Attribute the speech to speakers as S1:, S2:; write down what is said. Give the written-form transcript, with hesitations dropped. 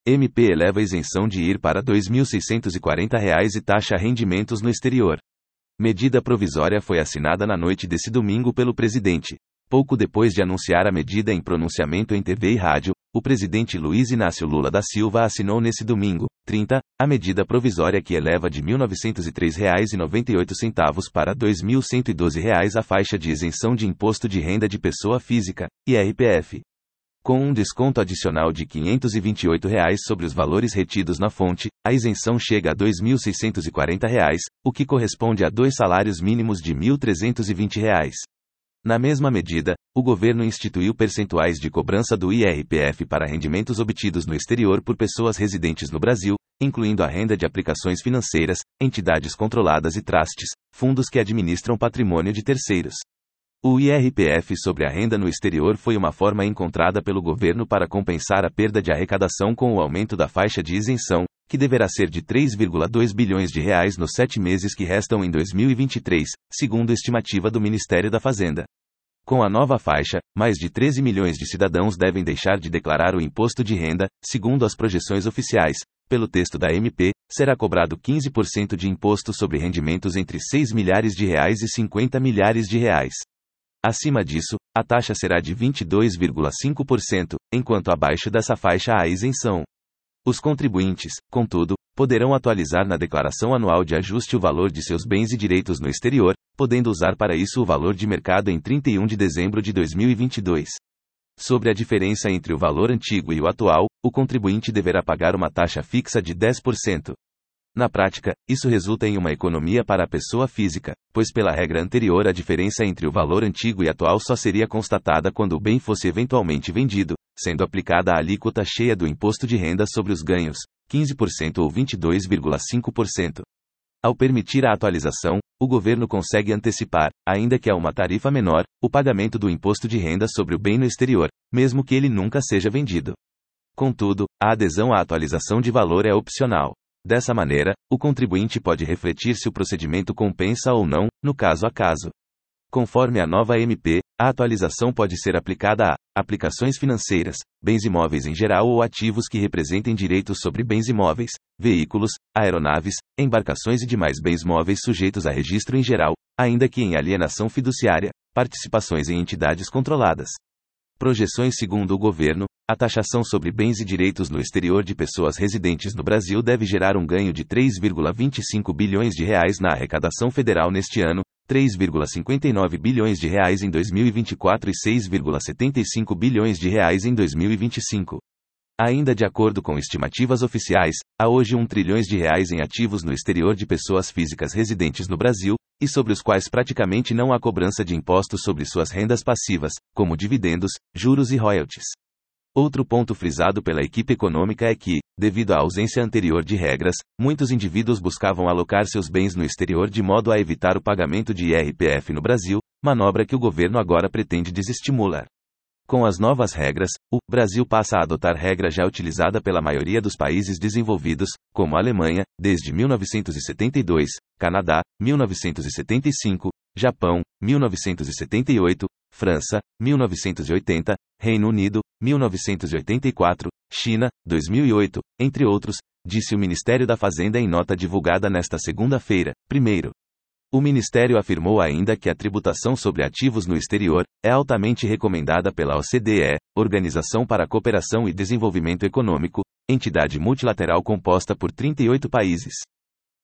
S1: MP eleva isenção de IR para R$ 2.640 e taxa rendimentos no exterior. Medida provisória foi assinada na noite desse domingo pelo presidente. Pouco depois de anunciar a medida em pronunciamento em TV e rádio, o presidente Luiz Inácio Lula da Silva assinou nesse domingo, 30, a medida provisória que eleva de R$ 1.903,98 para R$ 2.112 a faixa de isenção de imposto de renda de pessoa física, IRPF. Com um desconto adicional de R$ 528 sobre os valores retidos na fonte, a isenção chega a R$ 2.640, o que corresponde a 2 salários mínimos de R$ 1.320. Na mesma medida, o governo instituiu percentuais de cobrança do IRPF para rendimentos obtidos no exterior por pessoas residentes no Brasil, incluindo a renda de aplicações financeiras, entidades controladas e trustes, fundos que administram patrimônio de terceiros. O IRPF sobre a renda no exterior foi uma forma encontrada pelo governo para compensar a perda de arrecadação com o aumento da faixa de isenção, que deverá ser de R$ 3,2 bilhões nos 7 meses que restam em 2023, segundo estimativa do Ministério da Fazenda. Com a nova faixa, mais de 13 milhões de cidadãos devem deixar de declarar o imposto de renda, segundo as projeções oficiais. Pelo texto da MP, será cobrado 15% de imposto sobre rendimentos entre R$ 6 milhares e R$ 50 milhares. Acima disso, a taxa será de 22,5%, enquanto abaixo dessa faixa há isenção. Os contribuintes, contudo, poderão atualizar na declaração anual de ajuste o valor de seus bens e direitos no exterior, podendo usar para isso o valor de mercado em 31 de dezembro de 2022. Sobre a diferença entre o valor antigo e o atual, o contribuinte deverá pagar uma taxa fixa de 10%. Na prática, isso resulta em uma economia para a pessoa física, pois pela regra anterior a diferença entre o valor antigo e atual só seria constatada quando o bem fosse eventualmente vendido, sendo aplicada a alíquota cheia do imposto de renda sobre os ganhos, 15% ou 22,5%. Ao permitir a atualização, o governo consegue antecipar, ainda que a uma tarifa menor, o pagamento do imposto de renda sobre o bem no exterior, mesmo que ele nunca seja vendido. Contudo, a adesão à atualização de valor é opcional. Dessa maneira, o contribuinte pode refletir se o procedimento compensa ou não, no caso a caso. Conforme a nova MP, a atualização pode ser aplicada a aplicações financeiras, bens imóveis em geral ou ativos que representem direitos sobre bens imóveis, veículos, aeronaves, embarcações e demais bens móveis sujeitos a registro em geral, ainda que em alienação fiduciária, participações em entidades controladas. Projeções segundo o governo, a taxação sobre bens e direitos no exterior de pessoas residentes no Brasil deve gerar um ganho de R$ 3,25 bilhões na arrecadação federal neste ano, R$ 3,59 bilhões em 2024 e R$ 6,75 bilhões em 2025. Ainda de acordo com estimativas oficiais, há hoje R$ 1 trilhão em ativos no exterior de pessoas físicas residentes no Brasil, e sobre os quais praticamente não há cobrança de impostos sobre suas rendas passivas, como dividendos, juros e royalties. Outro ponto frisado pela equipe econômica é que, devido à ausência anterior de regras, muitos indivíduos buscavam alocar seus bens no exterior de modo a evitar o pagamento de IRPF no Brasil, manobra que o governo agora pretende desestimular. Com as novas regras, o Brasil passa a adotar regra já utilizada pela maioria dos países desenvolvidos, como a Alemanha, desde 1972, Canadá, 1975, Japão, 1978, França, 1980, Reino Unido, 1984, China, 2008, entre outros, disse o Ministério da Fazenda em nota divulgada nesta segunda-feira, 1º. O Ministério afirmou ainda que a tributação sobre ativos no exterior é altamente recomendada pela OCDE, Organização para a Cooperação e Desenvolvimento Econômico, entidade multilateral composta por 38 países.